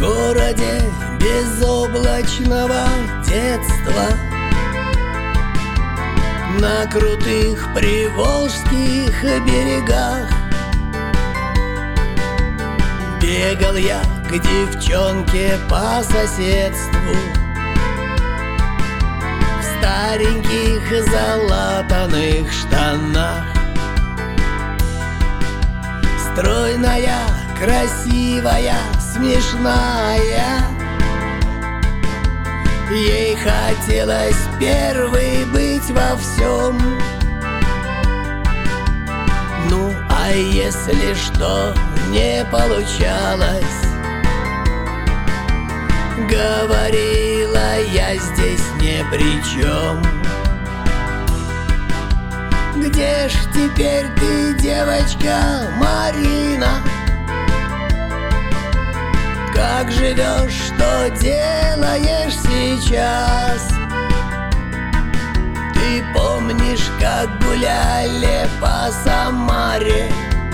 городе безоблачного детства, на крутых приволжских берегах бегал я к девчонке по соседству в стареньких залатанных штанах. Стройная, красивая, смешная, ей хотелось первой быть во всем. Ну, а если что не получалось, говорила, я здесь ни при чем. Где ж теперь ты, девочка Марина? Как живешь, что делаешь сейчас? Ты помнишь, как гуляли по Самаре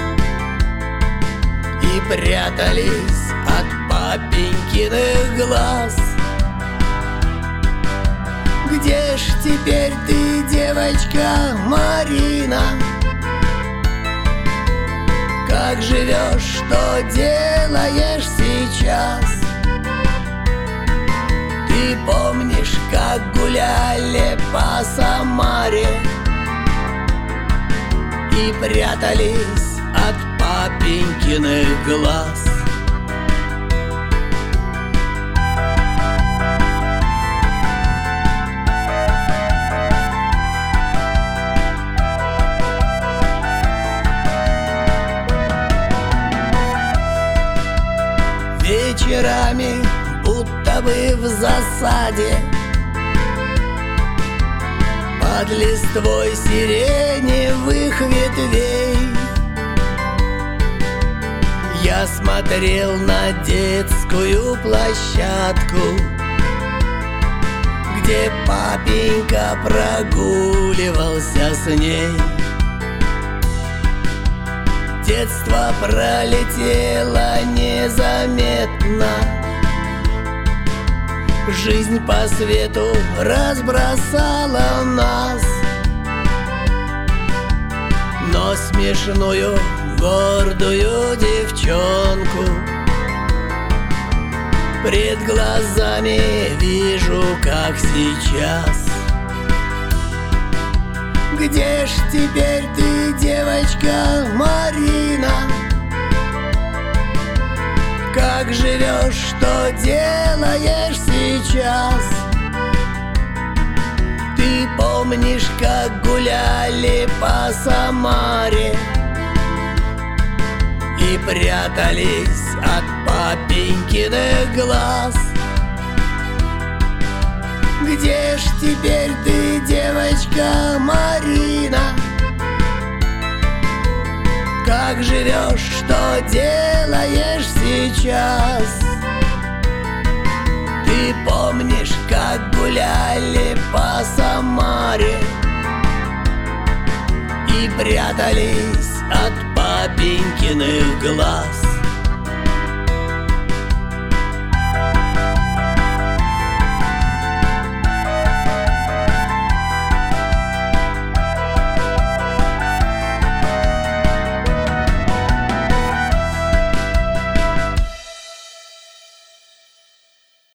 и прятались от папенькиных глаз? Где ж теперь ты, девочка Марина? Как живешь, что делаешь сейчас? Ты помнишь, как гуляли по Самаре и прятались от папенькиных глаз? Вечерами, будто бы в засаде, под листвой сиреневых ветвей, я смотрел на детскую площадку, где папенька прогуливался с ней. Детство пролетело незаметно, жизнь по свету разбросала нас, но смешную, гордую девчонку пред глазами вижу, как сейчас. Где ж теперь ты, девочка Марина? Как живешь, что делаешь сейчас? Ты помнишь, как гуляли по Самаре и прятались от папенькиных глаз? Где ж теперь ты, девочка Марина? Как живешь, что делаешь сейчас? Ты помнишь, как гуляли по Самаре и прятались от папенькиных глаз?